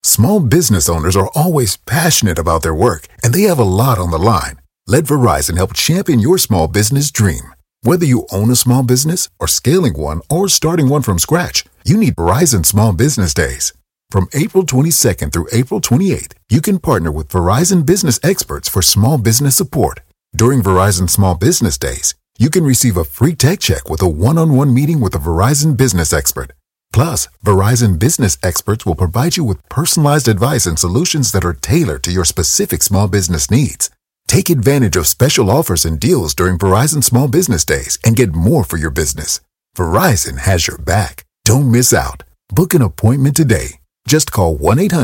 Small business owners are always passionate about their work, and they have a lot on the line. Let Verizon help champion your small business dream. Whether you own a small business or scaling one or starting one from scratch, you need Verizon Small Business Days. From April 22nd through April 28th, you can partner with Verizon business experts for small business support. During Verizon Small Business Days, you can receive a free tech check with a one-on-one meeting with a Verizon business expert. Plus, Verizon business experts will provide you with personalized advice and solutions that are tailored to your specific small business needs. Take advantage of special offers and deals during Verizon Small Business Days and get more for your business. Verizon has your back. Don't miss out. Book an appointment today. Just call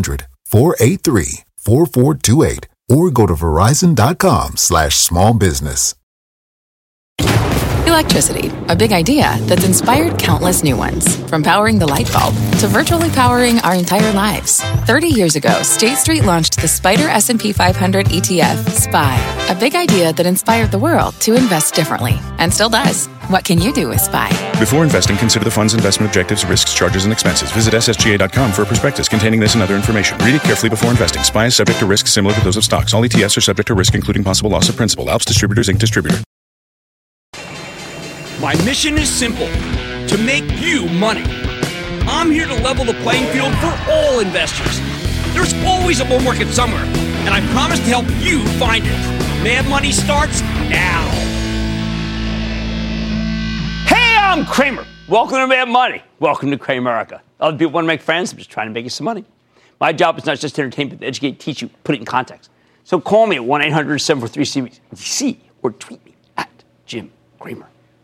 1-800-483-4428 or go to verizon.com/smallbusiness. Electricity, a big idea that's inspired countless new ones. From powering the light bulb to virtually powering our entire lives. 30 years ago, State Street launched the Spider S&P 500 ETF, SPY. A big idea that inspired the world to invest differently. And still does. What can you do with SPY? Before investing, consider the fund's investment objectives, risks, charges, and expenses. Visit ssga.com for a prospectus containing this and other information. Read it carefully before investing. SPY is subject to risks similar to those of stocks. All ETFs are subject to risk, including possible loss of principal. Alps Distributors, Inc. Distributor. My mission is simple: to make you money. I'm here to level the playing field for all investors. There's always a bull market somewhere, and I promise to help you find it. Mad Money starts now. Hey, I'm Kramer. Welcome to Mad Money. Welcome to Kramerica. Other people want to make friends. I'm just trying to make you some money. My job is not just to entertain, but to educate, teach you, put it in context. So call me at 1-800-743-CBC or tweet me at Jim Kramer.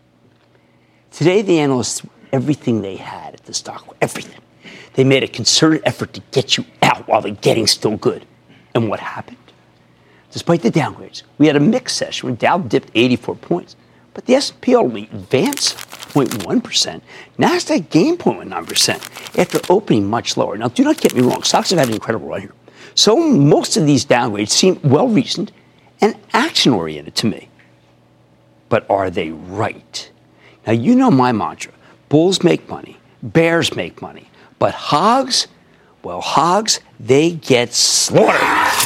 Today, the analysts threw everything they had at the stock, everything. They made a concerted effort to get you out while the getting's still good. And what happened? Despite the downgrades, we had a mixed session where Dow dipped 84 points, but the S&P only advanced 0.1%. NASDAQ gained 0.19% after opening much lower. Now, do not get me wrong. Stocks have had an incredible run here. So most of these downgrades seem well-reasoned and action-oriented to me. But are they right? Now, you know my mantra. Bulls make money. Bears make money. But hogs, well, hogs, they get slaughtered.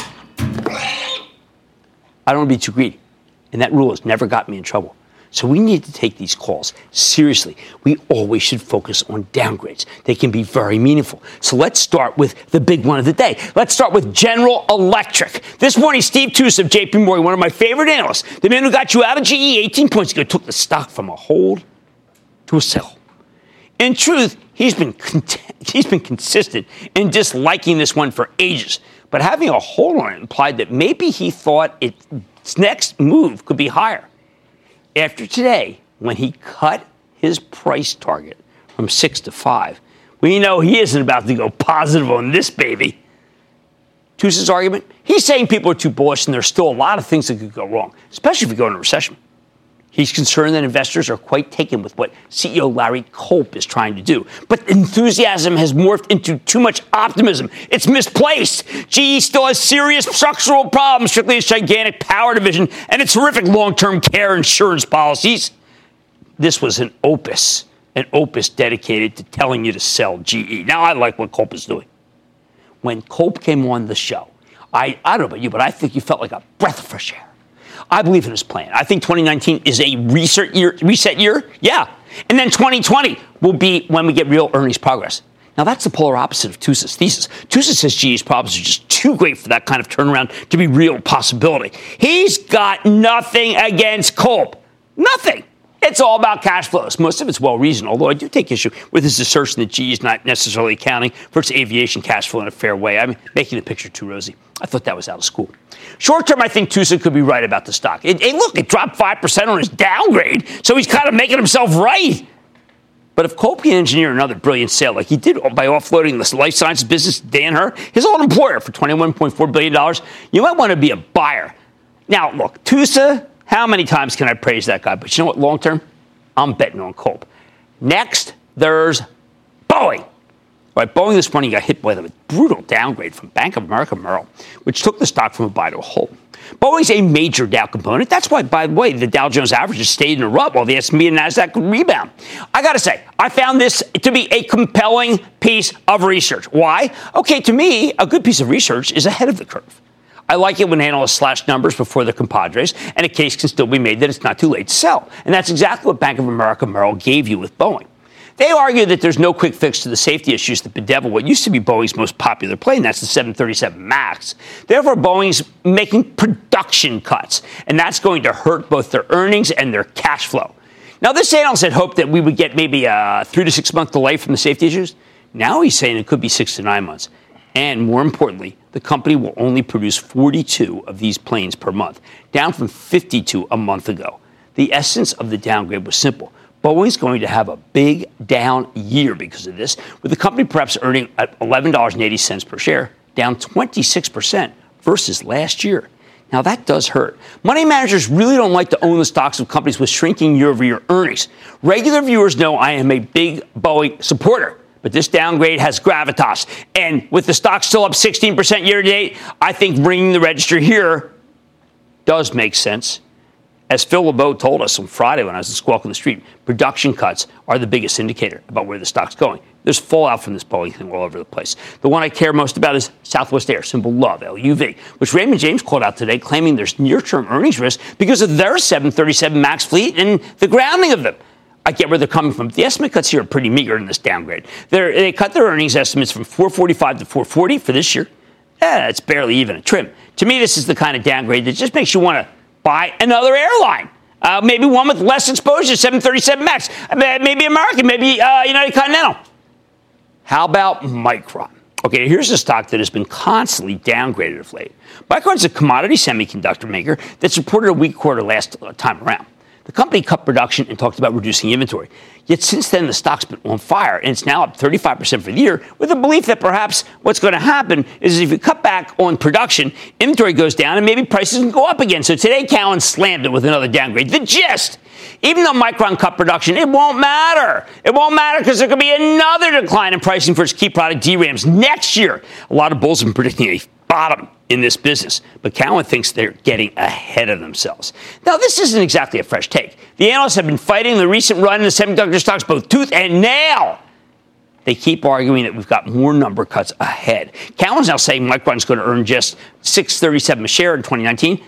I don't want to be too greedy. And that rule has never got me in trouble. So we need to take these calls seriously. We always should focus on downgrades. They can be very meaningful. So let's start with the big one of the day. Let's start with General Electric. This morning, Steve Tusa of JP Morgan, one of my favorite analysts, the man who got you out of GE 18 points ago, took the stock from a hold to a sell. In truth, he's been consistent in disliking this one for ages. But having a hold on it implied that maybe he thought its next move could be higher. After today, when he cut his price target from 6 to 5, we know he isn't about to go positive on this baby. Tusa's argument? He's saying people are too bullish and there's still a lot of things that could go wrong, especially if we go into a recession. He's concerned that investors are quite taken with what CEO Larry Culp is trying to do. But enthusiasm has morphed into too much optimism. It's misplaced. GE still has serious structural problems, particularly its gigantic power division and its horrific long-term care insurance policies. This was an opus dedicated to telling you to sell GE. Now, I like what Culp is doing. When Culp came on the show, I don't know about you, but I think you felt like a breath of fresh air. I believe in his plan. I think 2019 is a reset year. Yeah. And then 2020 will be when we get real earnings progress. Now, that's the polar opposite of Tusa's thesis. Tusa says GE's problems are just too great for that kind of turnaround to be real possibility. He's got nothing against Culp. Nothing. It's all about cash flows. Most of it's well-reasoned, although I do take issue with his assertion that GE is not necessarily accounting for its aviation cash flow in a fair way. I'm making the picture too rosy. I thought that was out of school. Short term, I think Tusa could be right about the stock. It dropped 5% on his downgrade, so he's kind of making himself right. But if Culp can engineer another brilliant sale like he did by offloading this life sciences business to Danaher, his old employer, for $21.4 billion, you might want to be a buyer. Now, look, Tusa, how many times can I praise that guy? But you know what, long term, I'm betting on Culp. Next, there's Boeing. Right, Boeing this morning got hit by a brutal downgrade from Bank of America Merrill, which took the stock from a buy to a hold. Boeing's a major Dow component. That's why, by the way, the Dow Jones average has stayed in a rut while the S&P and NASDAQ rebound. I got to say, I found this to be a compelling piece of research. Why? Okay, to me, a good piece of research is ahead of the curve. I like it when analysts slash numbers before the compadres, and a case can still be made that it's not too late to sell. And that's exactly what Bank of America Merrill gave you with Boeing. They argue that there's no quick fix to the safety issues that bedevil what used to be Boeing's most popular plane. That's the 737 MAX. Therefore, Boeing's making production cuts, and that's going to hurt both their earnings and their cash flow. Now, this analyst had hoped that we would get maybe a 3 to 6 month delay from the safety issues. Now he's saying it could be 6 to 9 months. And more importantly, the company will only produce 42 of these planes per month, down from 52 a month ago. The essence of the downgrade was simple. Boeing's going to have a big down year because of this, with the company perhaps earning at $11.80 per share, down 26% versus last year. Now, that does hurt. Money managers really don't like to own the stocks of companies with shrinking year-over-year earnings. Regular viewers know I am a big Boeing supporter. But this downgrade has gravitas. And with the stock still up 16% year to date, I think ringing the register here does make sense. As Phil LeBeau told us on Friday when I was at Squawk on the Street, production cuts are the biggest indicator about where the stock's going. There's fallout from this Boeing thing all over the place. The one I care most about is Southwest Air, symbol LOVE, LUV, which Raymond James called out today, claiming there's near-term earnings risk because of their 737 MAX fleet and the grounding of them. I get where they're coming from. The estimate cuts here are pretty meager in this downgrade. They cut their earnings estimates from $445 to $440 for this year. It's barely even a trim. To me, this is the kind of downgrade that just makes you want to buy another airline. Maybe one with less exposure, 737 MAX. Maybe American, maybe United Continental. How about Micron? Okay, here's a stock that has been constantly downgraded of late. Micron's a commodity semiconductor maker that's reported a weak quarter last time around. The company cut production and talked about reducing inventory. Yet since then, the stock's been on fire, and it's now up 35% for the year, with the belief that perhaps what's going to happen is if you cut back on production, inventory goes down, and maybe prices can go up again. So today, Cowen slammed it with another downgrade. The gist, even though Micron cut production, it won't matter. It won't matter because there could be another decline in pricing for its key product, DRAMs, next year. A lot of bulls have been predicting a bottom in this business, but Cowen thinks they're getting ahead of themselves. Now, this isn't exactly a fresh take. The analysts have been fighting the recent run in the semiconductor stocks both tooth and nail. They keep arguing that we've got more number cuts ahead. Cowen's now saying Micron's going to earn just $6.37 a share in 2019,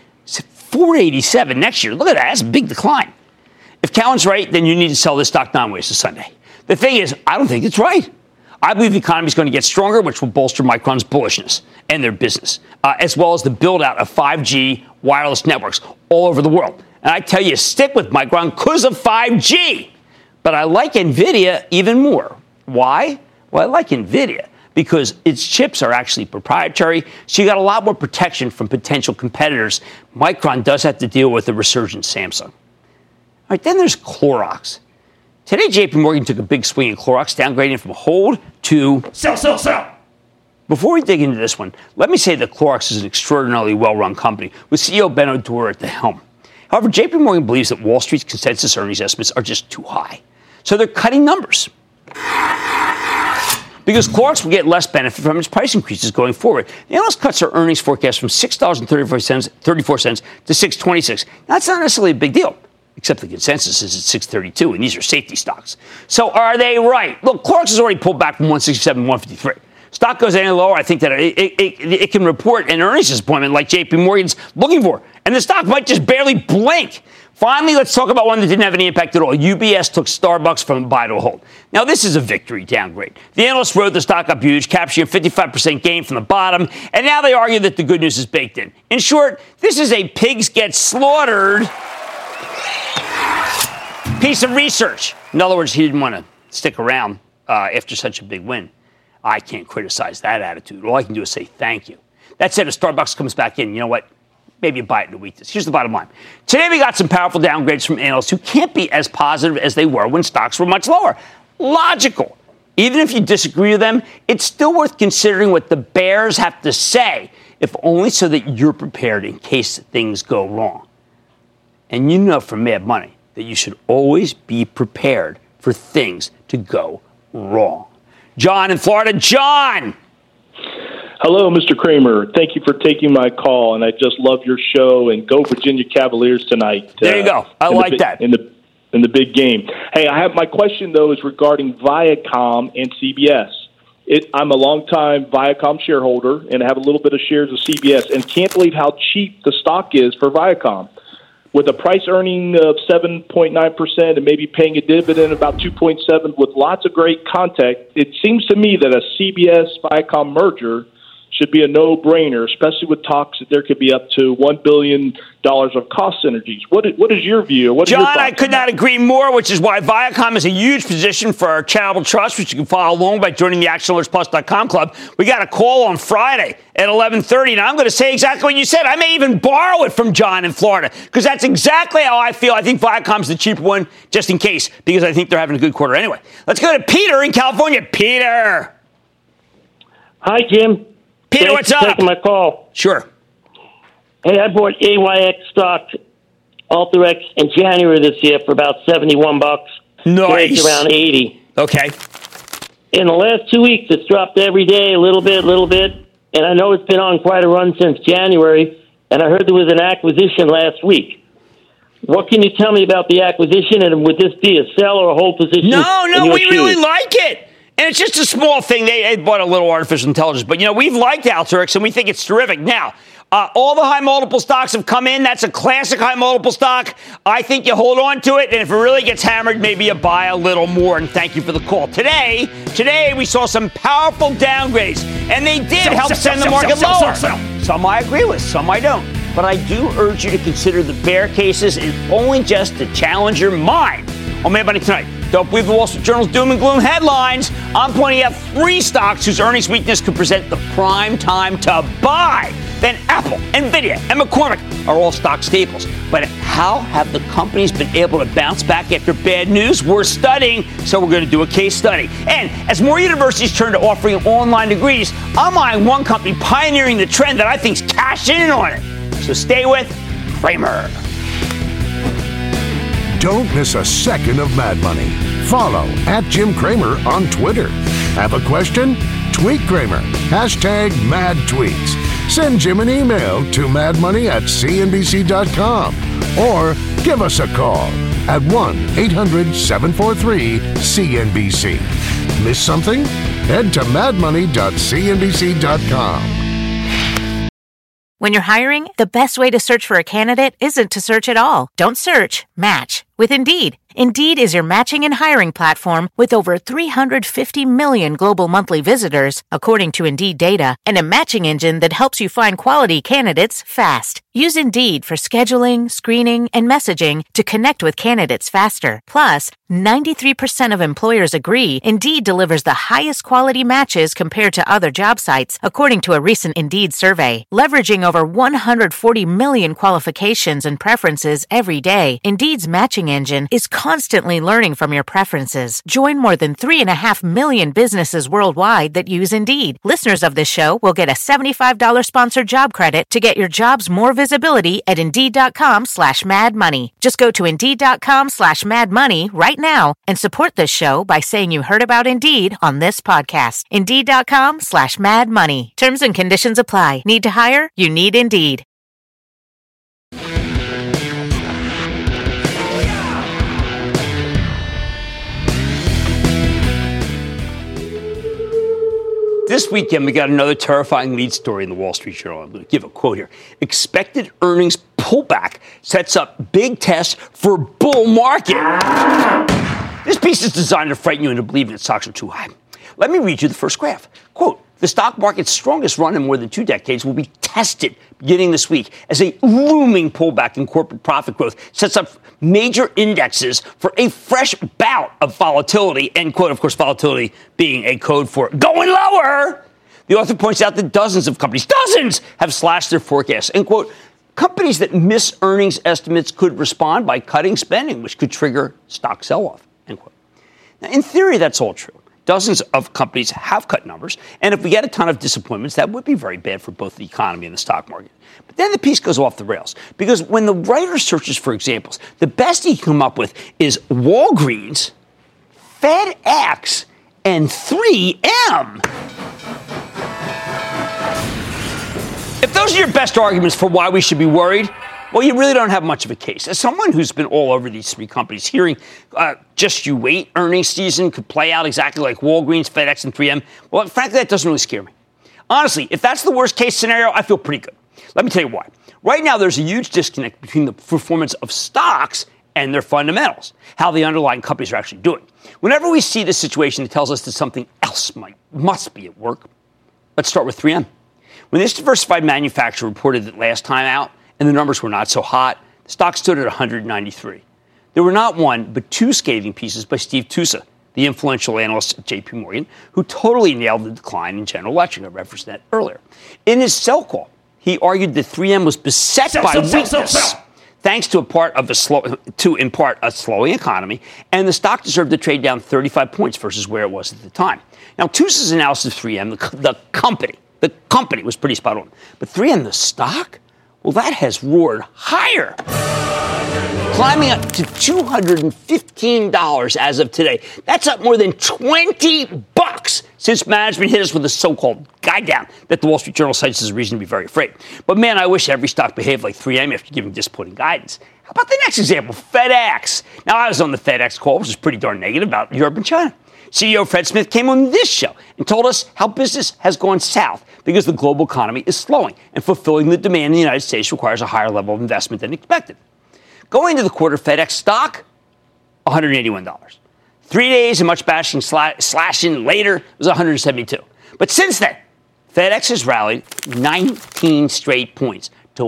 $4.87 next year. Look at that. That's a big decline. If Cowen's right, then you need to sell this stock non-waste to Sunday. The thing is, I don't think it's right. I believe the economy is going to get stronger, which will bolster Micron's bullishness and their business, as well as the build-out of 5G wireless networks all over the world. And I tell you, stick with Micron because of 5G. But I like NVIDIA even more. Why? Well, I like NVIDIA because its chips are actually proprietary, so you got a lot more protection from potential competitors. Micron does have to deal with the resurgent Samsung. All right, then there's Clorox. Today, JP Morgan took a big swing in Clorox, downgrading from hold to sell. Before we dig into this one, let me say that Clorox is an extraordinarily well-run company with CEO Ben O'Doher at the helm. However, JP Morgan believes that Wall Street's consensus earnings estimates are just too high. So they're cutting numbers. Because Clorox will get less benefit from its price increases going forward. The analyst cuts their earnings forecast from $6.34 to $6.26. That's not necessarily a big deal. Except the consensus is at $6.32, and these are safety stocks. So are they right? Look, Clorox has already pulled back from $167 to $153. Stock goes any lower, I think that it can report an earnings disappointment like JP Morgan's looking for. And the stock might just barely blink. Finally, let's talk about one that didn't have any impact at all. UBS took Starbucks from a buy to a hold. Now, this is a victory downgrade. The analysts rode the stock up huge, capturing a 55% gain from the bottom, and now they argue that the good news is baked in. In short, this is a pigs get slaughtered piece of research. In other words, he didn't want to stick around after such a big win. I can't criticize that attitude. All I can do is say thank you. That said, if Starbucks comes back in, you know what? Maybe you buy it in a weakness. Here's the bottom line. Today we got some powerful downgrades from analysts who can't be as positive as they were when stocks were much lower. Logical. Even if you disagree with them, it's still worth considering what the bears have to say, if only so that you're prepared in case things go wrong. And you know from Mad Money that you should always be prepared for things to go wrong. John in Florida. John! Hello, Mr. Cramer. Thank you for taking my call, and I just love your show. And go Virginia Cavaliers tonight. There you go. I like that in the big game. Hey, I have my question though is regarding Viacom and CBS. I'm a longtime Viacom shareholder, and I have a little bit of shares of CBS, and can't believe how cheap the stock is for Viacom. With a price earning of 7.9% and maybe paying a dividend about 2.7 with lots of great content, it seems to me that a CBS-Viacom merger should be a no-brainer, especially with talks that there could be up to $1 billion of cost synergies. What is your view? John, I could not agree more, which is why Viacom is a huge position for our charitable trust, which you can follow along by joining the ActionAlertsPlus.com club. We got a call on Friday at 11:30, and I'm going to say exactly what you said. I may even borrow it from John in Florida, because that's exactly how I feel. I think Viacom's the cheaper one, just in case, because I think they're having a good quarter. Anyway, let's go to Peter in California. Peter. Hi, Jim. Peter, Thanks what's up? for taking my call. Sure. Hey, I bought AYX stock, Alteryx, in January this year for about $71. Nice. It's around 80. Okay. In the last 2 weeks, it's dropped every day a little bit. And I know it's been on quite a run since January. And I heard there was an acquisition last week. What can you tell me about the acquisition? And would this be a sell or a hold position? No, we really like it. And it's just a small thing. They bought a little artificial intelligence. But, we've liked Alteryx, and we think it's terrific. Now, all the high multiple stocks have come in. That's a classic high multiple stock. I think you hold on to it, and if it really gets hammered, maybe you buy a little more. And thank you for the call. Today we saw some powerful downgrades, and they did help send the market lower. Some I agree with, some I don't. But I do urge you to consider the bear cases, and only just to challenge your mind. On Mad Money tonight, don't believe the Wall Street Journal's doom and gloom headlines. I'm pointing out 3 stocks whose earnings weakness could present the prime time to buy. Then Apple, Nvidia, and McCormick are all stock staples. But how have the companies been able to bounce back after bad news? We're studying, so we're going to do a case study. And as more universities turn to offering online degrees, I'm eyeing one company pioneering the trend that I think's cashing in on it. So stay with Cramer. Don't miss a second of Mad Money. Follow @Jim Cramer on Twitter. Have a question? Tweet Cramer. #MadTweets. Send Jim an email to madmoney@cnbc.com or give us a call at 1-800-743-CNBC. Miss something? Head to madmoney.cnbc.com. When you're hiring, the best way to search for a candidate isn't to search at all. Don't search, match with Indeed. Indeed is your matching and hiring platform with over 350 million global monthly visitors, according to Indeed data, and a matching engine that helps you find quality candidates fast. Use Indeed for scheduling, screening, and messaging to connect with candidates faster. Plus, 93% of employers agree Indeed delivers the highest quality matches compared to other job sites, according to a recent Indeed survey. Leveraging over 140 million qualifications and preferences every day, Indeed's matching engine is constantly learning from your preferences. Join more than 3.5 million businesses worldwide that use Indeed. Listeners of this show will get a $75 sponsored job credit to get your jobs more visibility at Indeed.com/madmoney. Just go to Indeed.com/madmoney right now and support this show by saying you heard about Indeed on this podcast. Indeed.com/madmoney. Terms and conditions apply. Need to hire? You need Indeed. This weekend, we got another terrifying lead story in the Wall Street Journal. I'm going to give a quote here. Expected earnings pullback sets up big test for bull market. This piece is designed to frighten you into believing that stocks are too high. Let me read you the first graph. Quote, the stock market's strongest run in more than 2 decades will be tested beginning this week as a looming pullback in corporate profit growth sets up major indexes for a fresh bout of volatility, end quote. Of course, volatility being a code for going lower. The author points out that dozens of companies, have slashed their forecasts, end quote. Companies that miss earnings estimates could respond by cutting spending, which could trigger stock sell-off, end quote. Now, in theory, that's all true. Dozens of companies have cut numbers, and if we get a ton of disappointments, that would be very bad for both the economy and the stock market. But then the piece goes off the rails, because when the writer searches for examples, the best he can come up with is Walgreens, FedEx, and 3M. If those are your best arguments for why we should be worried, well, you really don't have much of a case. As someone who's been all over these three companies, hearing just you wait, earnings season could play out exactly like Walgreens, FedEx, and 3M, well, frankly, that doesn't really scare me. Honestly, if that's the worst case scenario, I feel pretty good. Let me tell you why. Right now, there's a huge disconnect between the performance of stocks and their fundamentals, how the underlying companies are actually doing. Whenever we see this situation that tells us that something else must be at work, let's start with 3M. When this diversified manufacturer reported that last time out, and the numbers were not so hot, the stock stood at 193. There were not one, but two scathing pieces by Steve Tusa, the influential analyst at JP Morgan, who totally nailed the decline in General Electric. I referenced that earlier. In his sell call, he argued that 3M was beset by weakness, thanks to in part a slowing economy, and the stock deserved to trade down 35 points versus where it was at the time. Now, Tusa's analysis of 3M, the company was pretty spot on. But 3M, the stock? Well, that has roared higher, climbing up to $215 as of today. That's up more than $20 since management hit us with a so-called guide down that the Wall Street Journal cites as a reason to be very afraid. But, man, I wish every stock behaved like 3M after giving disappointing guidance. How about the next example, FedEx? Now, I was on the FedEx call, which is pretty darn negative about Europe and China. CEO Fred Smith came on this show and told us how business has gone south because the global economy is slowing and fulfilling the demand in the United States requires a higher level of investment than expected. Going into the quarter, FedEx stock, $181. 3 days and much bashing, slashing later, it was $172. But since then, FedEx has rallied 19 straight points to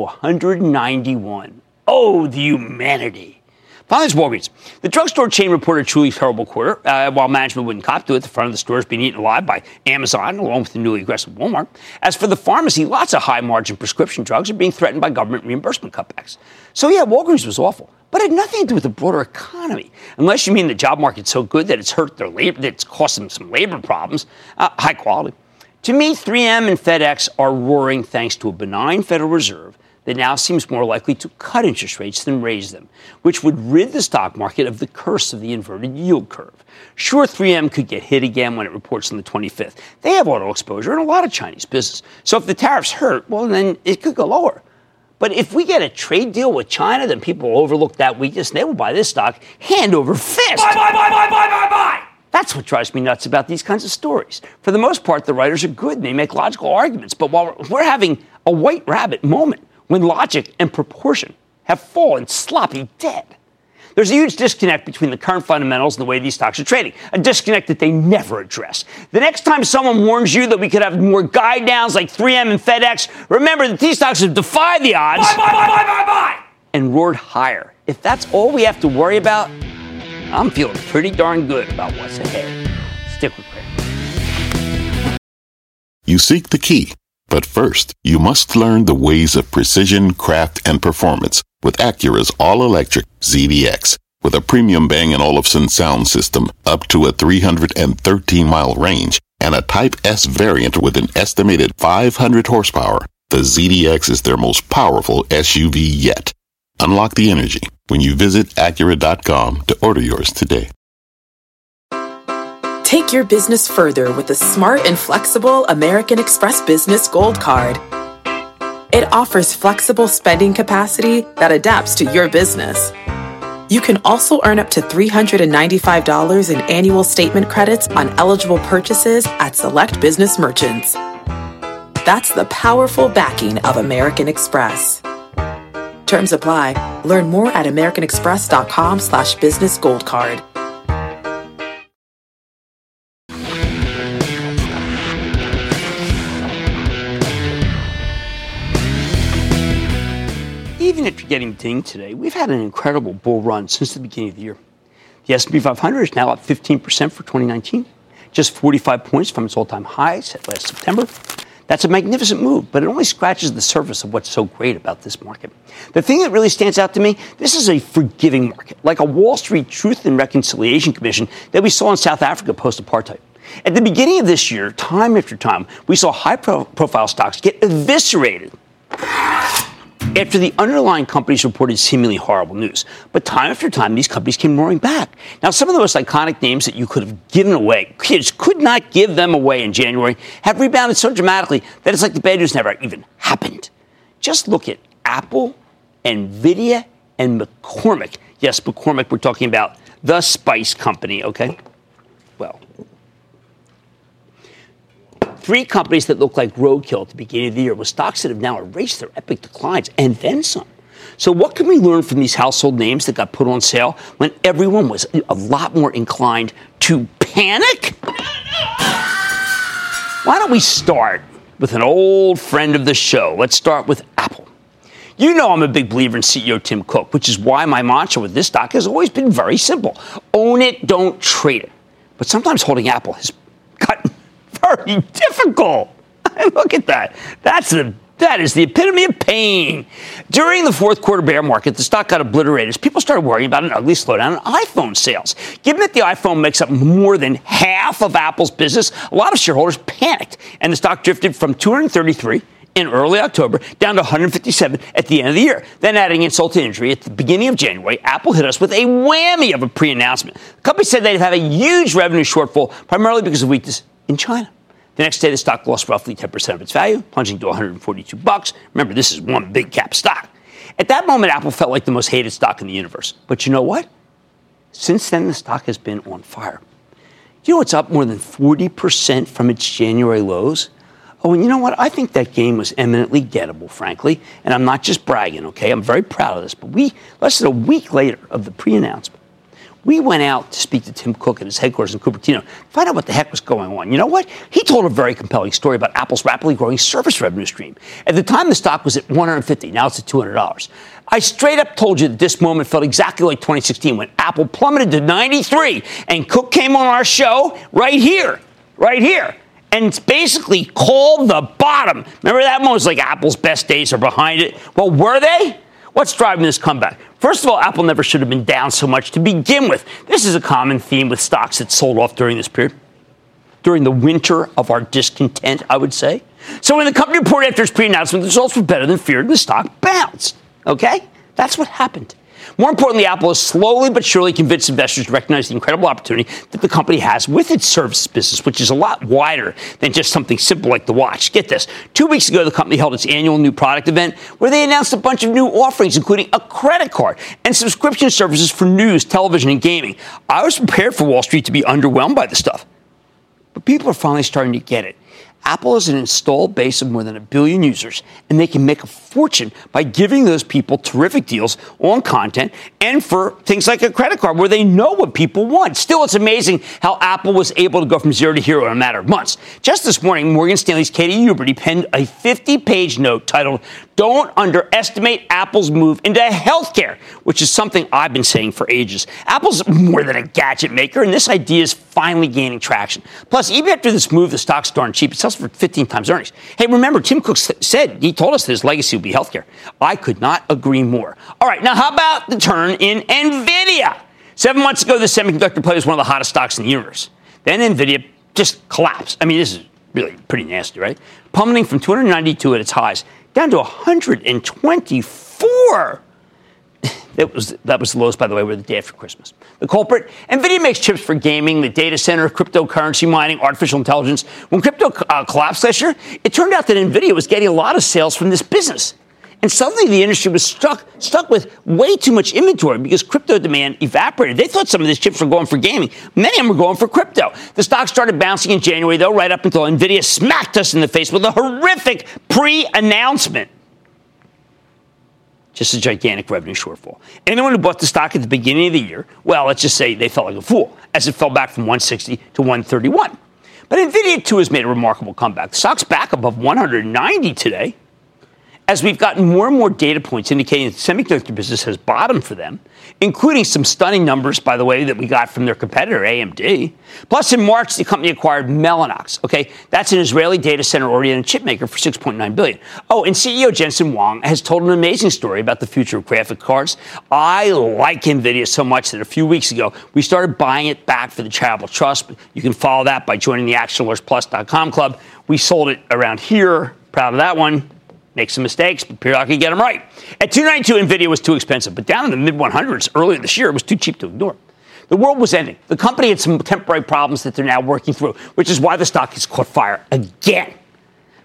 191. Oh, the humanity. Finally, it's Walgreens. The drugstore chain reported a truly terrible quarter, while management wouldn't cop to it. The front of the store is being eaten alive by Amazon, along with the newly aggressive Walmart. As for the pharmacy, lots of high-margin prescription drugs are being threatened by government reimbursement cutbacks. So, yeah, Walgreens was awful, but it had nothing to do with the broader economy, unless you mean the job market's so good that it's hurt their labor, that it's cost them some labor problems, high quality. To me, 3M and FedEx are roaring thanks to a benign Federal Reserve that now seems more likely to cut interest rates than raise them, which would rid the stock market of the curse of the inverted yield curve. Sure, 3M could get hit again when it reports on the 25th. They have auto exposure and a lot of Chinese business. So if the tariffs hurt, well, then it could go lower. But if we get a trade deal with China, then people will overlook that weakness and they will buy this stock hand over fist. Buy. That's what drives me nuts about these kinds of stories. For the most part, the writers are good and they make logical arguments. But while we're having a white rabbit moment, when logic and proportion have fallen sloppy dead, there's a huge disconnect between the current fundamentals and the way these stocks are trading, a disconnect that they never address. The next time someone warns you that we could have more guide downs like 3M and FedEx, remember that these stocks have defied the odds and roared higher. If that's all we have to worry about, I'm feeling pretty darn good about what's ahead. Stick with Cramer. You seek the key. But first, you must learn the ways of precision, craft, and performance with Acura's all-electric ZDX. With a premium Bang & Olufsen sound system up to a 313-mile range and a Type S variant with an estimated 500 horsepower, the ZDX is their most powerful SUV yet. Unlock the energy when you visit Acura.com to order yours today. Take your business further with the smart and flexible American Express Business Gold Card. It offers flexible spending capacity that adapts to your business. You can also earn up to $395 in annual statement credits on eligible purchases at select business merchants. That's the powerful backing of American Express. Terms apply. Learn more at americanexpress.com/business gold card. Even after getting dinged today, we've had an incredible bull run since the beginning of the year. The S&P 500 is now up 15% for 2019, just 45 points from its all-time highs at last September. That's a magnificent move, but it only scratches the surface of what's so great about this market. The thing that really stands out to me, this is a forgiving market, like a Wall Street Truth and Reconciliation Commission that we saw in South Africa post-apartheid. At the beginning of this year, time after time, we saw high-profile stocks get eviscerated after the underlying companies reported seemingly horrible news. But time after time, these companies came roaring back. Now, some of the most iconic names that you could have given away, kids could not give them away in January, have rebounded so dramatically that it's like the bad news never even happened. Just look at Apple, NVIDIA, and McCormick. Yes, McCormick, we're talking about the spice company, okay? Well, 3 companies that look like roadkill at the beginning of the year with stocks that have now erased their epic declines and then some. So what can we learn from these household names that got put on sale when everyone was a lot more inclined to panic? Why don't we start with an old friend of the show? Let's start with Apple. You know I'm a big believer in CEO Tim Cook, which is why my mantra with this stock has always been very simple. Own it, don't trade it. But sometimes holding Apple has gotten very difficult. Look at that. That is the epitome of pain. During the fourth quarter bear market, the stock got obliterated as people started worrying about an ugly slowdown in iPhone sales. Given that the iPhone makes up more than half of Apple's business, a lot of shareholders panicked, and the stock drifted from 233 in early October down to 157 at the end of the year. Then adding insult to injury, at the beginning of January, Apple hit us with a whammy of a pre-announcement. The company said they'd have a huge revenue shortfall, primarily because of weakness in China. The next day, the stock lost roughly 10% of its value, plunging to $142. Remember, this is one big cap stock. At that moment, Apple felt like the most hated stock in the universe. But you know what? Since then, the stock has been on fire. You know it's up more than 40% from its January lows? Oh, and you know what? I think that gain was eminently gettable, frankly. And I'm not just bragging, okay? I'm very proud of this. But less than a week later of the pre-announcement, we went out to speak to Tim Cook at his headquarters in Cupertino to find out what the heck was going on. You know what? He told a very compelling story about Apple's rapidly growing service revenue stream. At the time, the stock was at $150. Now it's at $200. I straight up told you that this moment felt exactly like 2016 when Apple plummeted to 93 and Cook came on our show right here, and basically called the bottom. Remember that moment was like Apple's best days are behind it? Well, were they? What's driving this comeback? First of all, Apple never should have been down so much to begin with. This is a common theme with stocks that sold off during this period. During the winter of our discontent, I would say. So when the company reported after its pre-announcement, the results were better than feared, and the stock bounced. Okay? That's what happened. More importantly, Apple has slowly but surely convinced investors to recognize the incredible opportunity that the company has with its services business, which is a lot wider than just something simple like the watch. Get this. 2 weeks ago, the company held its annual new product event where they announced a bunch of new offerings, including a credit card and subscription services for news, television, and gaming. I was prepared for Wall Street to be underwhelmed by the stuff. But people are finally starting to get it. Apple has an installed base of more than 1 billion users, and they can make a fortune by giving those people terrific deals on content and for things like a credit card where they know what people want. Still, it's amazing how Apple was able to go from zero to hero in a matter of months. Just this morning, Morgan Stanley's Katie Huberty penned a 50-page note titled, "Don't Underestimate Apple's Move into Healthcare," which is something I've been saying for ages. Apple's more than a gadget maker, and this idea is finally gaining traction. Plus, even after this move, the stock's darn cheap. It sells for 15 times earnings. Hey, remember, Tim Cook he told us that his legacy would be healthcare. I could not agree more. All right, now how about the turn in NVIDIA? 7 months ago, the semiconductor play was one of the hottest stocks in the universe. Then NVIDIA just collapsed. I mean, this is really pretty nasty, right? Plummeting from 292 at its highs down to 124. That was the lowest, by the way, were the day after Christmas. The culprit, NVIDIA makes chips for gaming, the data center, cryptocurrency mining, artificial intelligence. When crypto collapsed last year, it turned out that NVIDIA was getting a lot of sales from this business. And suddenly the industry was stuck with way too much inventory because crypto demand evaporated. They thought some of these chips were going for gaming. Many of them were going for crypto. The stock started bouncing in January, though, right up until NVIDIA smacked us in the face with a horrific pre-announcement. Just a gigantic revenue shortfall. Anyone who bought the stock at the beginning of the year, well, let's just say they felt like a fool, as it fell back from 160 to 131. But NVIDIA, too, has made a remarkable comeback. The stock's back above 190 today, as we've gotten more and more data points indicating that the semiconductor business has bottomed for them, including some stunning numbers, by the way, that we got from their competitor, AMD. Plus, in March, the company acquired Mellanox. Okay, that's an Israeli data center-oriented chip maker for $6.9 billion. Oh, and CEO Jensen Huang has told an amazing story about the future of graphic cards. I like NVIDIA so much that a few weeks ago, we started buying it back for the charitable trust. You can follow that by joining the ActionAlertsPlus.com club. We sold it around here. Proud of that one. Make some mistakes, but periodically get them right. At 292, NVIDIA was too expensive, but down in the mid-100s earlier this year, it was too cheap to ignore. The world was ending. The company had some temporary problems that they're now working through, which is why the stock has caught fire again.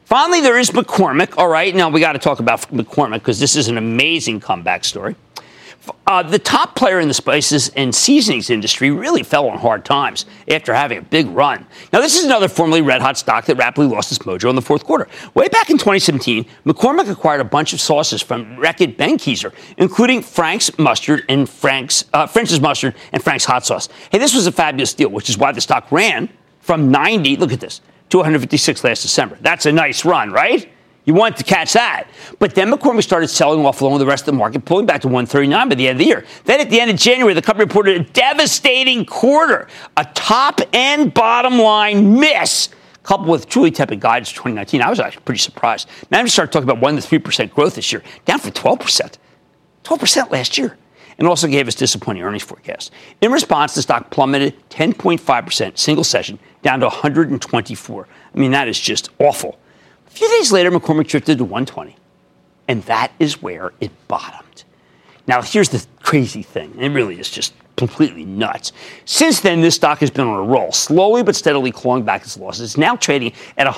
Finally, there is McCormick. All right, now we got to talk about McCormick because this is an amazing comeback story. The top player in the spices and seasonings industry really fell on hard times after having a big run. Now, this is another formerly red-hot stock that rapidly lost its mojo in the fourth quarter. Way back in 2017, McCormick acquired a bunch of sauces from Reckitt Benckiser, including Frank's Mustard and French's Mustard and Frank's Hot Sauce. Hey, this was a fabulous deal, which is why the stock ran from 90, look at this, to 156 last December. That's a nice run, right? You want to catch that. But then McCormick started selling off along with the rest of the market, pulling back to 139 by the end of the year. Then at the end of January, the company reported a devastating quarter, a top and bottom line miss, coupled with truly tepid guidance for 2019. I was actually pretty surprised. Management started talking about 1 to 3% growth this year, down from 12%. 12% last year. And also gave us disappointing earnings forecasts. In response, the stock plummeted 10.5% single session, down to 124. I mean, that is just awful. A few days later, McCormick drifted to 120, and that is where it bottomed. Now, here's the crazy thing. It really is just completely nuts. Since then, this stock has been on a roll, slowly but steadily clawing back its losses. It's now trading at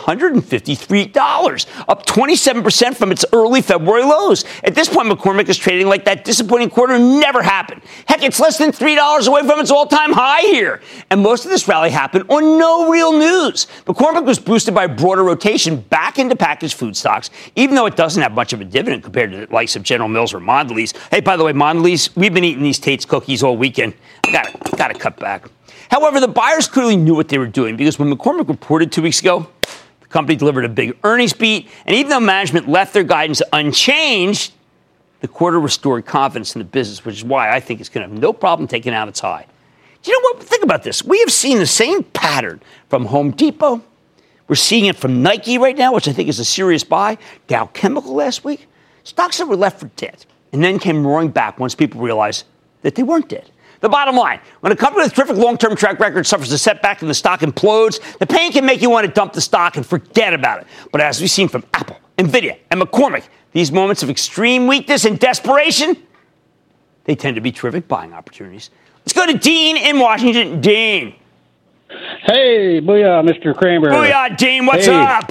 $153, up 27% from its early February lows. At this point, McCormick is trading like that disappointing quarter never happened. Heck, it's less than $3 away from its all-time high here. And most of this rally happened on no real news. McCormick was boosted by broader rotation back into packaged food stocks, even though it doesn't have much of a dividend compared to the likes of General Mills or Mondelez. Hey, by the way, Mondelez, we've been eating these Tate's cookies all weekend. Got to cut back. However, the buyers clearly knew what they were doing because when McCormick reported 2 weeks ago, the company delivered a big earnings beat, and even though management left their guidance unchanged, the quarter restored confidence in the business, which is why I think it's going to have no problem taking out its high. Do you know what? Think about this. We have seen the same pattern from Home Depot. We're seeing it from Nike right now, which I think is a serious buy. Dow Chemical last week. Stocks that were left for dead and then came roaring back once people realized that they weren't dead. The bottom line, when a company with a terrific long-term track record suffers a setback and the stock implodes, the pain can make you want to dump the stock and forget about it. But as we've seen from Apple, NVIDIA, and McCormick, these moments of extreme weakness and desperation, they tend to be terrific buying opportunities. Let's go to Dean in Washington. Dean. Hey, booyah, Mr. Cramer. Booyah, Dean. What's up?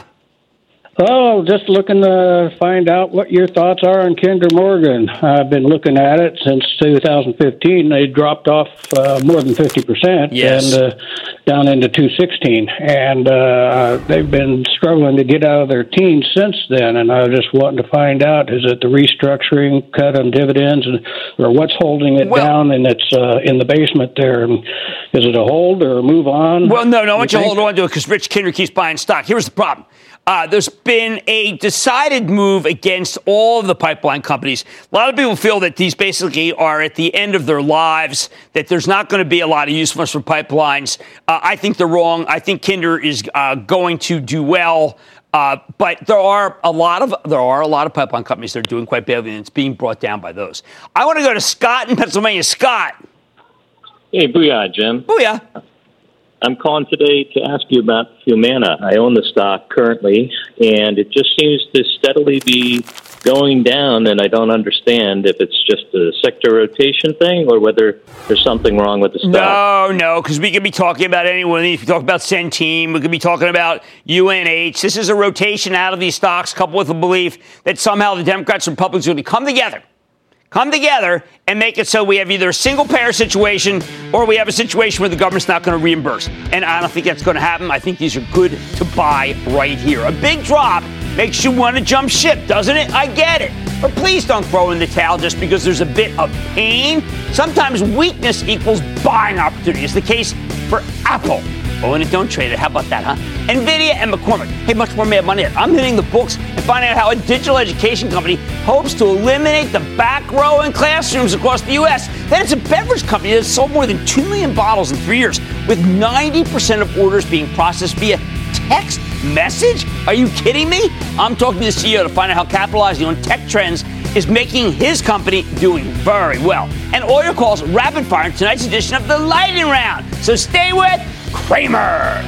Oh, just looking to find out what your thoughts are on Kinder Morgan. I've been looking at it since 2015. They dropped off more than 50%, yes, and down into 216. And they've been struggling to get out of their teens since then. And I was just wanting to find out, is it the restructuring, cut on dividends, or what's holding it down? And it's in the basement there. Is it a hold or a move on? Well, no, I want you to hold on to it because Rich Kinder keeps buying stock. Here's the problem. There's been a decided move against all of the pipeline companies. A lot of people feel that these basically are at the end of their lives, that there's not going to be a lot of usefulness for pipelines. I think they're wrong. I think Kinder is going to do well. But there are a lot of pipeline companies that are doing quite badly, and it's being brought down by those. I want to go to Scott in Pennsylvania. Scott. Hey, booyah, Jim. Booyah. I'm calling today to ask you about Humana. I own the stock currently, and it just seems to steadily be going down, and I don't understand if it's just a sector rotation thing or whether there's something wrong with the stock. No, because we could be talking about any one of these. We talk about Centene. We could be talking about UNH. This is a rotation out of these stocks, coupled with the belief that somehow the Democrats and Republicans are going to come together and make it so we have either a single-payer situation or we have a situation where the government's not going to reimburse. And I don't think that's going to happen. I think these are good to buy right here. A big drop makes you want to jump ship, doesn't it? I get it. But please don't throw in the towel just because there's a bit of pain. Sometimes weakness equals buying opportunity. It's the case for Apple. Own it, don't trade it. How about that, huh? NVIDIA and McCormick. Hey, much more Mad Money. I'm hitting the books and finding out how a digital education company hopes to eliminate the back row in classrooms across the U.S. Then it's a beverage company that has sold more than 2 million bottles in 3 years, with 90% of orders being processed via text message? Are you kidding me? I'm talking to the CEO to find out how capitalizing on tech trends is making his company doing very well. And all your calls rapid fire in tonight's edition of the Lightning Round. So stay with Cramer.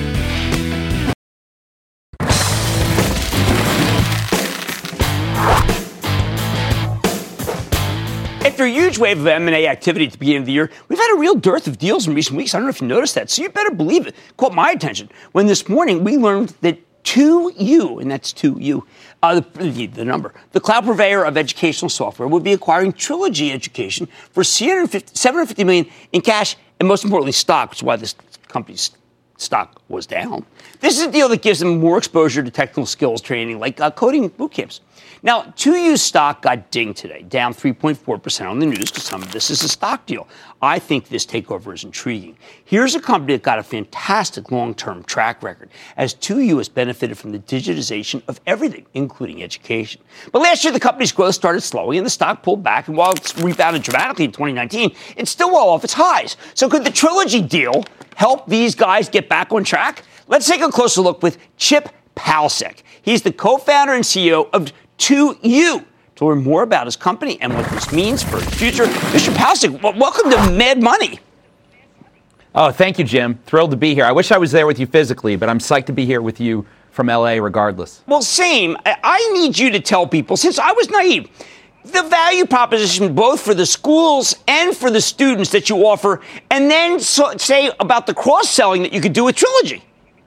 After a huge wave of M&A activity at the beginning of the year, we've had a real dearth of deals in recent weeks. I don't know if you noticed that, so you better believe it. Caught my attention when this morning we learned that 2U, and that's 2U, the number. The cloud purveyor of educational software would be acquiring Trilogy Education for $750 million in cash and, most importantly, stock, which is why this company's stock was down. This is a deal that gives them more exposure to technical skills training like coding boot camps. Now, 2U's stock got dinged today, down 3.4% on the news because some of this is a stock deal. I think this takeover is intriguing. Here's a company that got a fantastic long-term track record, as 2U has benefited from the digitization of everything, including education. But last year, the company's growth started slowing, and the stock pulled back. And while it's rebounded dramatically in 2019, it's still well off its highs. So could the Trilogy deal help these guys get back on track? Let's take a closer look with Chip Paucek. He's the co-founder and CEO of 2U. To learn more about his company and what this means for the future, Mr. Paucek, welcome to Mad Money. Oh, thank you, Jim. Thrilled to be here. I wish I was there with you physically, but I'm psyched to be here with you from L.A. regardless. Well, same. I need you to tell people, since I was naive, the value proposition both for the schools and for the students that you offer, and then say about the cross-selling that you could do with Trilogy.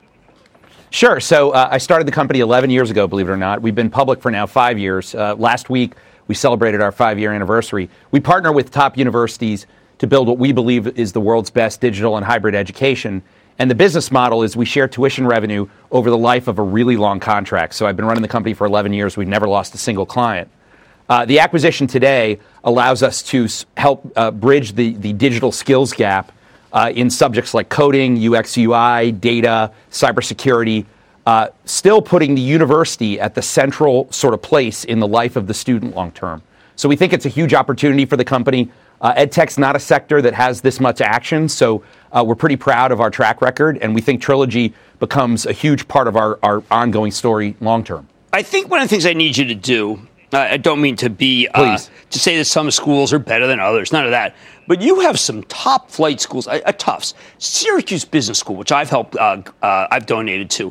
Sure. So I started the company 11 years ago, believe it or not. We've been public for now 5 years. Last week, we celebrated our 5-year anniversary. We partner with top universities to build what we believe is the world's best digital and hybrid education. And the business model is we share tuition revenue over the life of a really long contract. So I've been running the company for 11 years. We've never lost a single client. The acquisition today allows us to help bridge the digital skills gap in subjects like coding, UX, UI, data, cybersecurity, still putting the university at the central sort of place in the life of the student long term. So we think it's a huge opportunity for the company. EdTech's not a sector that has this much action, so we're pretty proud of our track record, and we think Trilogy becomes a huge part of our ongoing story long term. I think one of the things I need you to do, I don't mean to be to say that some schools are better than others, none of that. But you have some top flight schools, Tufts, Syracuse Business School, which I've helped, I've donated to,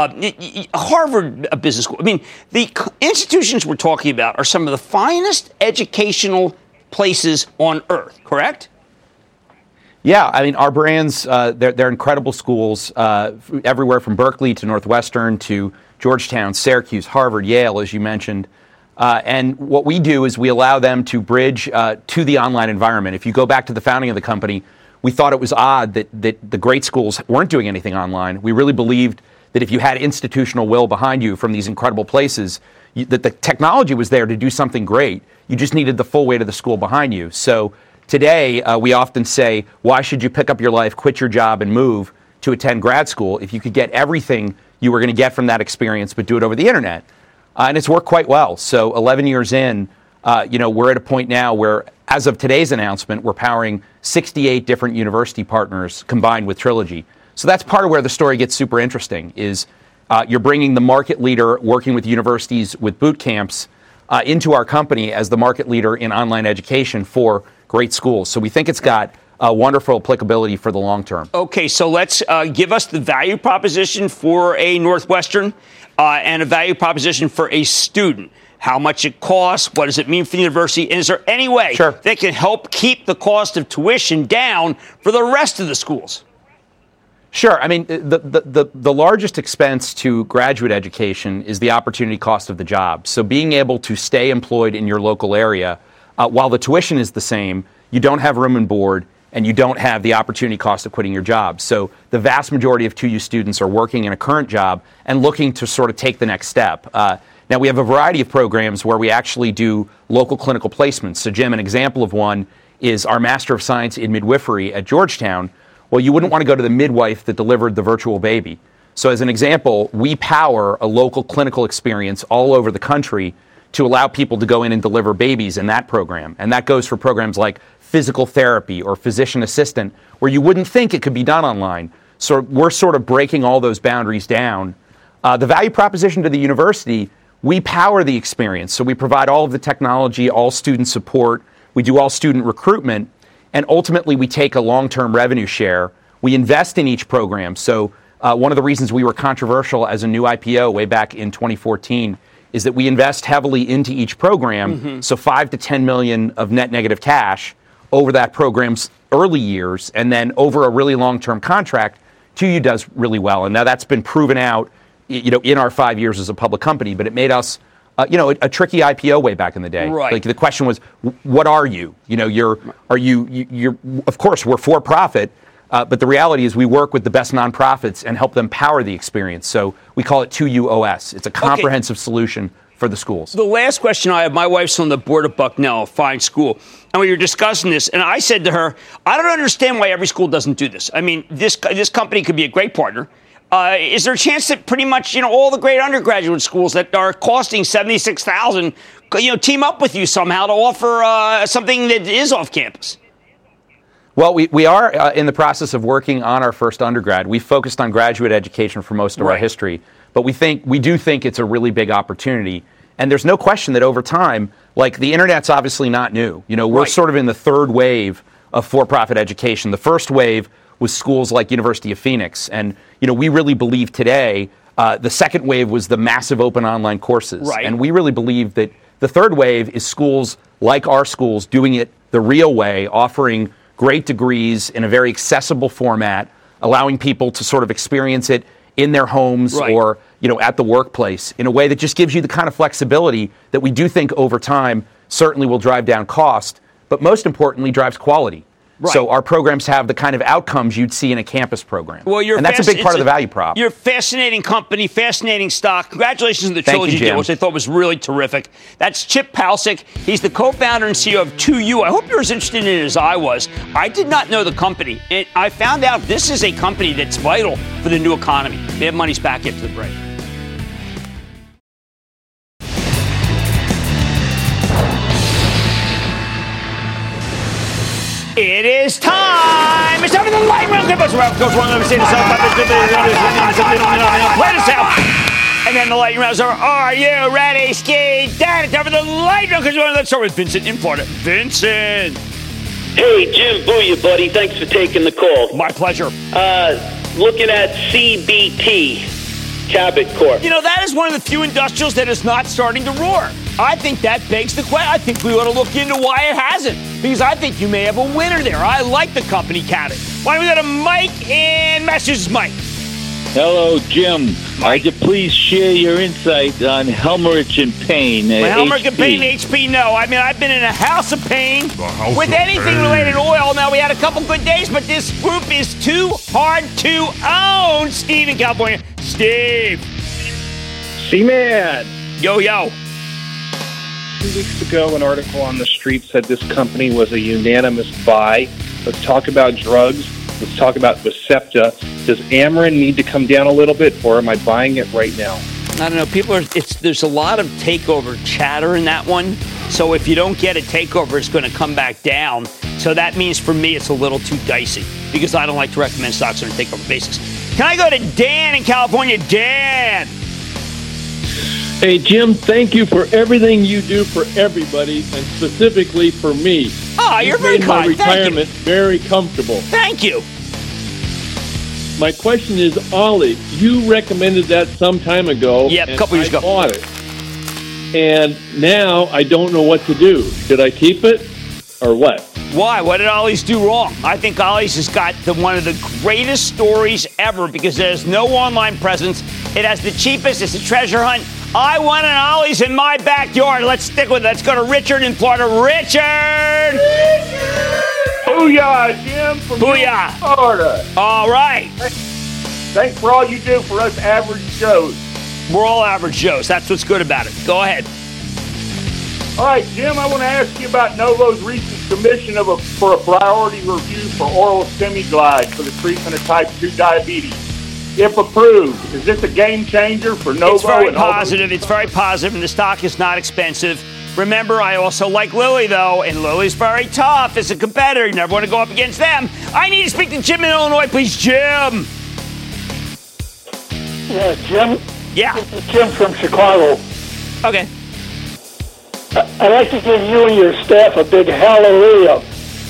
Harvard Business School. I mean, the institutions we're talking about are some of the finest educational places on earth, correct? Yeah, I mean, our brands, they're incredible schools, everywhere from Berkeley to Northwestern to Georgetown, Syracuse, Harvard, Yale, as you mentioned. And what we do is we allow them to bridge to the online environment. If you go back to the founding of the company, we thought it was odd that the great schools weren't doing anything online. We really believed that if you had institutional will behind you from these incredible places, that the technology was there to do something great. You just needed the full weight of the school behind you. So today, we often say, why should you pick up your life, quit your job, and move to attend grad school if you could get everything you were going to get from that experience, but do it over the internet? And it's worked quite well. So 11 years in, we're at a point now where, as of today's announcement, we're powering 68 different university partners combined with Trilogy. So that's part of where the story gets super interesting, is you're bringing the market leader working with universities with boot camps into our company as the market leader in online education for great schools. So we think it's got wonderful applicability for the long term. Okay, so let's give us the value proposition for a Northwestern and a value proposition for a student. How much it costs, what does it mean for the university, and is there any way that can help keep the cost of tuition down for the rest of the schools? Sure. I mean, the largest expense to graduate education is the opportunity cost of the job. So being able to stay employed in your local area, while the tuition is the same, you don't have room and board, and you don't have the opportunity cost of quitting your job. So the vast majority of 2U students are working in a current job and looking to sort of take the next step. Now, we have a variety of programs where we actually do local clinical placements. So, Jim, an example of one is our Master of Science in Midwifery at Georgetown. Well, you wouldn't want to go to the midwife that delivered the virtual baby. So, as an example, we power a local clinical experience all over the country to allow people to go in and deliver babies in that program. And that goes for programs like physical therapy or physician assistant, where you wouldn't think it could be done online. So we're sort of breaking all those boundaries down. The value proposition to the university, we power the experience. So we provide all of the technology, all student support, we do all student recruitment, and ultimately we take a long-term revenue share. We invest in each program. So one of the reasons we were controversial as a new IPO way back in 2014 is that we invest heavily into each program, so $5 to $10 million of net negative cash over that program's early years, and then over a really long-term contract, 2U does really well. And now that's been proven out in our 5 years as a public company, but it made us, a tricky IPO way back in the day. Right. Like the question was, what are you? You're of course, we're for profit, but the reality is we work with the best nonprofits and help them power the experience. So we call it 2UOS. It's a comprehensive solution for the schools. The last question I have, my wife's on the board of Bucknell, a fine school, and we were discussing this, and I said to her, I don't understand why every school doesn't do this. I mean, this company could be a great partner. Is there a chance that pretty much, all the great undergraduate schools that are costing $76,000, team up with you somehow to offer something that is off campus? Well, we are in the process of working on our first undergrad. We focused on graduate education for most of our history, but we do think it's a really big opportunity. And there's no question that over time, like the internet's obviously not new. We're sort of in the third wave of for-profit education. The first wave was schools like University of Phoenix. And, we really believe today, the second wave was the massive open online courses. Right. And we really believe that the third wave is schools like our schools doing it the real way, offering great degrees in a very accessible format, allowing people to sort of experience it in their homes or, at the workplace in a way that just gives you the kind of flexibility that we do think over time certainly will drive down cost, but most importantly drives quality. Right. So our programs have the kind of outcomes you'd see in a campus program. Well, and that's a big part of the value prop. You're a fascinating company, fascinating stock. Congratulations on the Trilogy deal, which I thought was really terrific. That's Chip Paucek. He's the co-founder and CEO of 2U. I hope you're as interested in it as I was. I did not know the company. And I found out this is a company that's vital for the new economy. They have money's back into the break. It is time! It's time for the lightning round. Play this out. And then the lightning rounds are you ready, Ski? Dad, time for the lightning round. Let's start with Vincent in Florida. Vincent. Hey, Jim, booyah, buddy. Thanks for taking the call. My pleasure. Looking at CBT, Cabot Corp. That is one of the few industrials that is not starting to roar. I think that begs the question. I think we ought to look into why it hasn't, because I think you may have a winner there. I like the company, Cabot. Why don't we go to Mike in Massachusetts? Mike. Hello, Jim. Would you please share your insight on Helmerich and Payne? Helmerich and Payne, HP, no. I mean, I've been in a house of pain with anything related to oil. Now, we had a couple good days, but this group is too hard to own. Steve in California. Steve. C-Man. Yo. 2 weeks ago, an article on the street said this company was a unanimous buy. Let's talk about drugs. Let's talk about Recepta. Does Amarin need to come down a little bit, or am I buying it right now? I don't know. There's a lot of takeover chatter in that one. So if you don't get a takeover, it's going to come back down. So that means for me, it's a little too dicey because I don't like to recommend stocks on a takeover basis. Can I go to Dan in California? Dan. Hey, Jim, thank you for everything you do for everybody, and specifically for me. Oh, you're very kind. My retirement very comfortable. Thank you. My question is, Ollie, you recommended that some time ago. Yeah, a couple years ago. I bought it. And now I don't know what to do. Should I keep it or what? Why? What did Ollie's do wrong? I think Ollie's has got one of the greatest stories ever because there's no online presence. It has the cheapest. It's a treasure hunt. I want an Ollie's in my backyard. Let's stick with it. Let's go to Richard in Florida. Richard! Booyah, Jim, from Florida. All right. Thanks for all you do for us average Joes. We're all average Joes. That's what's good about it. Go ahead. All right, Jim, I want to ask you about Novo's recent submission for a priority review for oral Semi-Glide for the treatment of type 2 diabetes. If approved, is this a game changer for Novo? It's very positive. It's very positive, and the stock is not expensive. Remember, I also like Lilly, though, and Lilly's very tough as a competitor. You never want to go up against them. I need to speak to Jim in Illinois, please. Jim. Yeah, Jim. Yeah. This is Jim from Chicago. Okay. I'd like to give you and your staff a big hallelujah.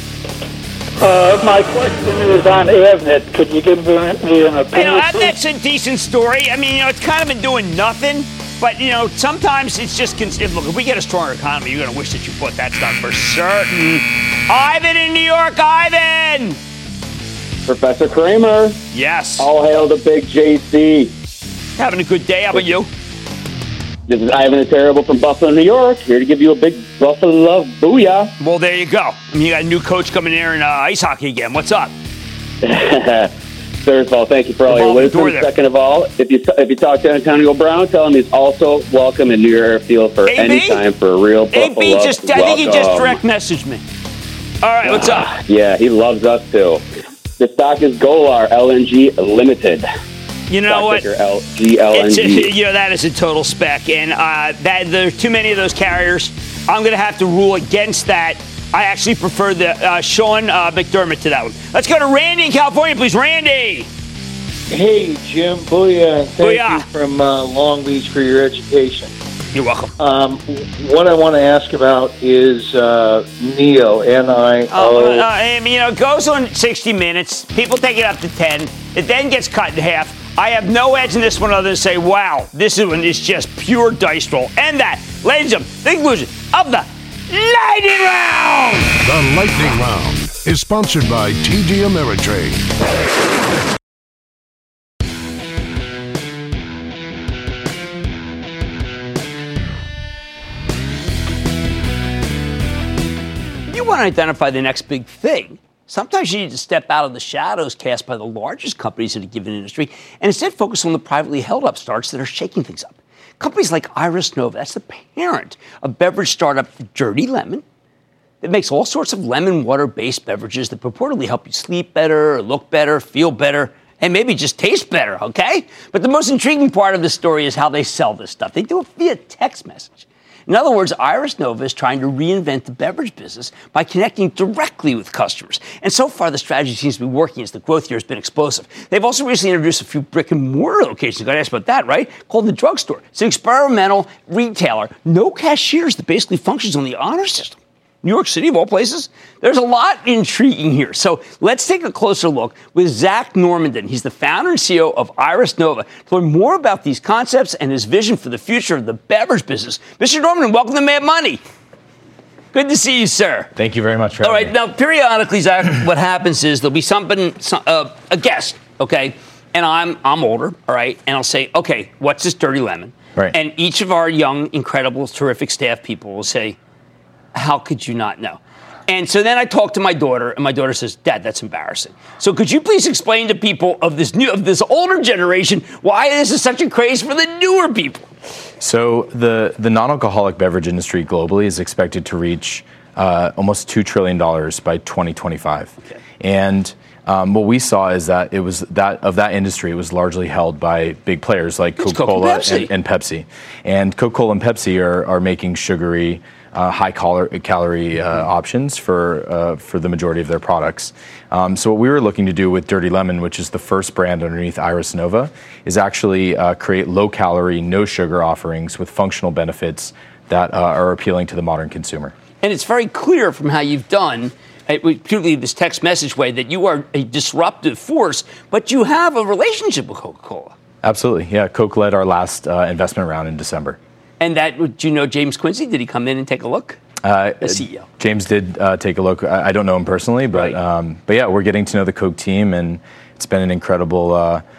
My question is on Avnet. Could you give me an opinion? Avnet's a decent story. I mean, it's kind of been doing nothing. But, sometimes it's just... Look, if we get a stronger economy, you're going to wish that you bought that stock for certain. Ivan in New York. Ivan! Professor Kramer. Yes. All hail the big JC. Having a good day. How about you? This is Ivan the Terrible from Buffalo, New York, here to give you a big Buffalo booyah. Well, there you go. I mean, you got a new coach coming in in ice hockey again. What's up? First of all, thank you for all your wisdom. Second of all, if you talk to Antonio Brown, tell him he's also welcome in New Airfield for any time for a real Buffalo. I think he just direct messaged me. All right, what's up? Yeah, he loves us too. The stock is Golar LNG Limited. You know what? GLNG. That is a total spec, and there are too many of those carriers. I'm going to have to rule against that. I actually prefer the Sean McDermott to that one. Let's go to Randy in California, please. Randy. Hey, Jim. Booyah. Thank you from Long Beach for your education. You're welcome. What I want to ask about is NIO, N-I-O. It goes on 60 minutes. People take it up to 10. It then gets cut in half. I have no edge in this one other than say, wow, this one is just pure dice roll. And that, ladies and gentlemen, the conclusion of the Lightning Round. The Lightning Round is sponsored by TD Ameritrade. You want to identify the next big thing. Sometimes you need to step out of the shadows cast by the largest companies in a given industry and instead focus on the privately held upstarts that are shaking things up. Companies like Iris Nova, that's the parent of beverage startup Dirty Lemon, that makes all sorts of lemon water-based beverages that purportedly help you sleep better, look better, feel better, and maybe just taste better, okay? But the most intriguing part of this story is how they sell this stuff. They do it via text message. In other words, Iris Nova is trying to reinvent the beverage business by connecting directly with customers. And so far, the strategy seems to be working as the growth here has been explosive. They've also recently introduced a few brick-and-mortar locations. Got to ask about that, right? Called the Drugstore. It's an experimental retailer, no cashiers, that basically functions on the honor system. New York City, of all places. There's a lot intriguing here. So let's take a closer look with Zach Normandin. He's the founder and CEO of Iris Nova to learn more about these concepts and his vision for the future of the beverage business. Mr. Normandin, welcome to Mad Money. Good to see you, sir. Thank you very much for having me. All right, now, periodically, Zach, what happens is there'll be a guest, okay, and I'm older, all right, and I'll say, okay, what's this Dirty Lemon? Right. And each of our young, incredible, terrific staff people will say, how could you not know? And so then I talk to my daughter, and my daughter says, Dad, that's embarrassing. So could you please explain to people of this older generation why this is such a craze for the newer people? So the non-alcoholic beverage industry globally is expected to reach almost $2 trillion by 2025. Okay. And what we saw is that it was that industry was largely held by big players like Coca-Cola and Pepsi. And Coca-Cola and Pepsi are making sugary, high-calorie options for the majority of their products. So what we were looking to do with Dirty Lemon, which is the first brand underneath Iris Nova, is actually create low-calorie, no-sugar offerings with functional benefits that are appealing to the modern consumer. And it's very clear from how you've done, particularly this text message way, that you are a disruptive force, but you have a relationship with Coca-Cola. Absolutely, yeah. Coke led our last investment round in December. And do you know James Quincy? Did he come in and take a look? The CEO. James did take a look. I don't know him personally, but yeah, we're getting to know the Coke team, and it's been an incredible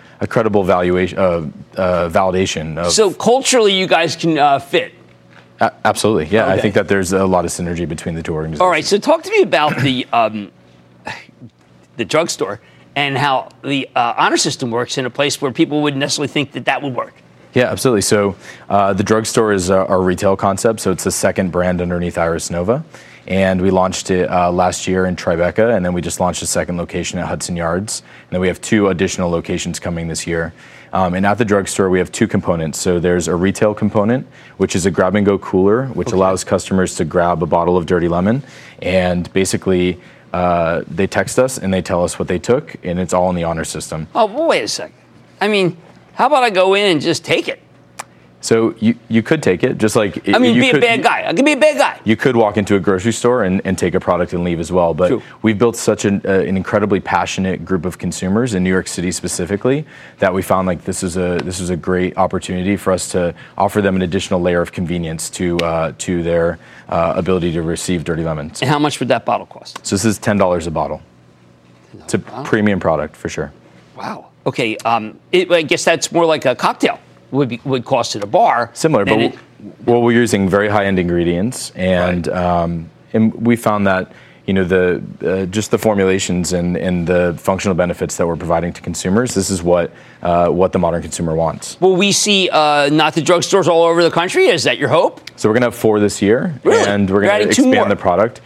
validation. So culturally, you guys can fit. Absolutely, yeah. Okay. I think that there's a lot of synergy between the two organizations. All right, so talk to me about the drugstore and how the honor system works in a place where people wouldn't necessarily think that would work. Yeah, absolutely. So the drugstore is our retail concept. So it's the second brand underneath Iris Nova. And we launched it last year in Tribeca, and then we just launched a second location at Hudson Yards. And then we have 2 additional locations coming this year. And at the drugstore, we have 2 components. So there's a retail component, which is a grab-and-go cooler, which allows customers to grab a bottle of Dirty Lemon. And basically, they text us, and they tell us what they took, and it's all in the honor system. Oh, well, wait a second. I mean, how about I go in and just take it? So you could take it, just like... be a bad guy. I could be a bad guy. You could walk into a grocery store and take a product and leave as well. But True. We've built such an incredibly passionate group of consumers in New York City specifically that we found like this is a great opportunity for us to offer them an additional layer of convenience to their ability to receive Dirty Lemons. And how much would that bottle cost? So this is $10 a bottle. It's a premium product for sure. Wow. Okay, I guess that's more like a cocktail, would cost at a bar. Similar, but we're using very high-end ingredients, and we found that just the formulations and the functional benefits that we're providing to consumers. This is what the modern consumer wants. Will we see not the drugstores all over the country? Is that your hope? So we're going to have 4 this year, and we're going to expand the product,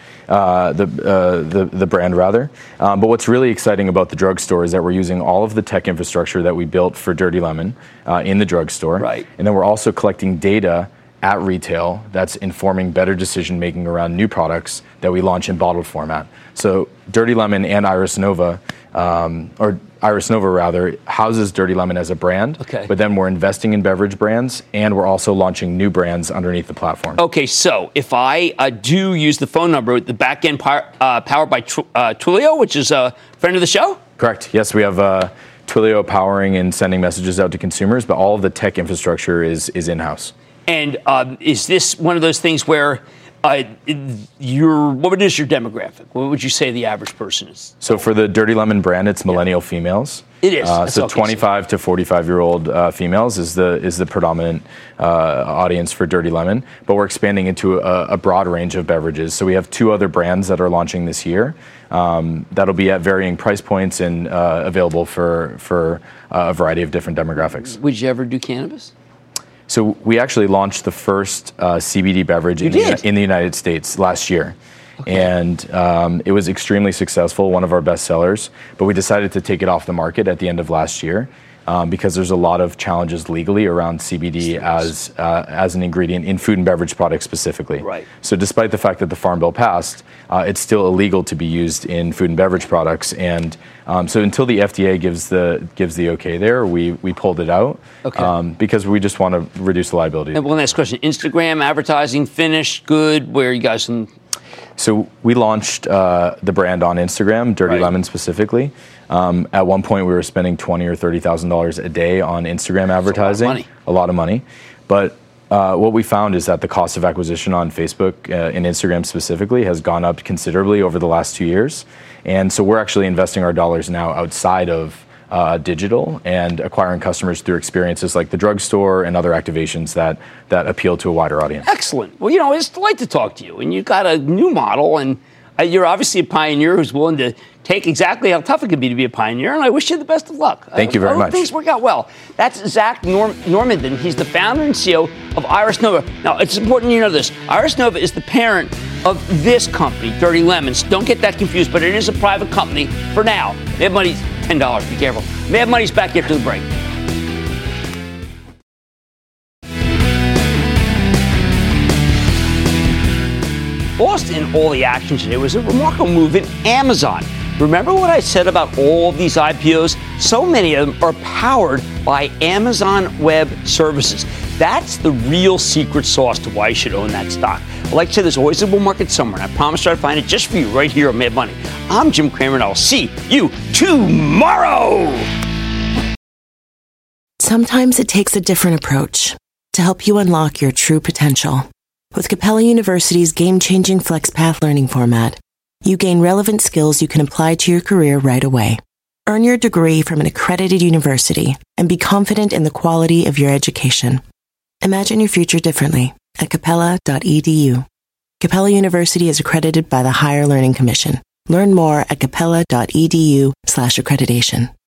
the brand rather. But what's really exciting about the drugstore is that we're using all of the tech infrastructure that we built for Dirty Lemon in the drugstore, right? And then we're also collecting data at retail that's informing better decision making around new products that we launch in bottled format. So Dirty Lemon and Iris Nova, or Iris Nova rather, houses Dirty Lemon as a brand. Okay. But then we're investing in beverage brands, and we're also launching new brands underneath the platform. Okay, so if I do use the phone number, the back end powered by Twilio, which is a friend of the show? Correct. Yes, we have Twilio powering and sending messages out to consumers, but all of the tech infrastructure is in-house. And is this one of those things where what is your demographic? What would you say the average person is? So for the Dirty Lemon brand, it's millennial females. It is. So 25 to 45-year-old females is the predominant audience for Dirty Lemon. But we're expanding into a broad range of beverages. So we have 2 other brands that are launching this year. That'll be at varying price points and available for a variety of different demographics. Would you ever do cannabis? So we actually launched the first CBD beverage in the United States last year. Okay. And it was extremely successful, one of our best sellers. But we decided to take it off the market at the end of last year because there's a lot of challenges legally around CBD as an ingredient in food and beverage products specifically. Right. So despite the fact that the Farm Bill passed, it's still illegal to be used in food and beverage products. And so until the FDA gives the okay there, we pulled it out because we just want to reduce the liability. And one last question: Instagram advertising finished, good? Where are you guys? So we launched the brand on Instagram, Dirty Lemon specifically. At one point, we were spending $20,000 or $30,000 a day on Instagram advertising. A lot of money. But what we found is that the cost of acquisition on Facebook and Instagram specifically has gone up considerably over the last 2 years. And so we're actually investing our dollars now outside of digital and acquiring customers through experiences like the drugstore and other activations that appeal to a wider audience. Excellent. Well, it's a delight to talk to you. And you've got a new model, and you're obviously a pioneer who's willing to take exactly how tough it can be to be a pioneer, and I wish you the best of luck. Thank you very much. Things work out well. That's Zach Normandin. He's the founder and CEO of Iris Nova. Now, it's important you know this. Iris Nova is the parent of this company, Dirty Lemons. Don't get that confused, but it is a private company for now. Mad Money's $10. Be careful. Mad Money's back after the break. Lost in all the action today was a remarkable move in Amazon. Remember what I said about all of these IPOs? So many of them are powered by Amazon Web Services. That's the real secret sauce to why you should own that stock. I like to say there's always a bull market somewhere, and I promise I'll find it just for you right here on Mad Money. I'm Jim Cramer, and I'll see you tomorrow. Sometimes it takes a different approach to help you unlock your true potential. With Capella University's game-changing FlexPath learning format, you gain relevant skills you can apply to your career right away. Earn your degree from an accredited university and be confident in the quality of your education. Imagine your future differently at capella.edu. Capella University is accredited by the Higher Learning Commission. Learn more at capella.edu/accreditation.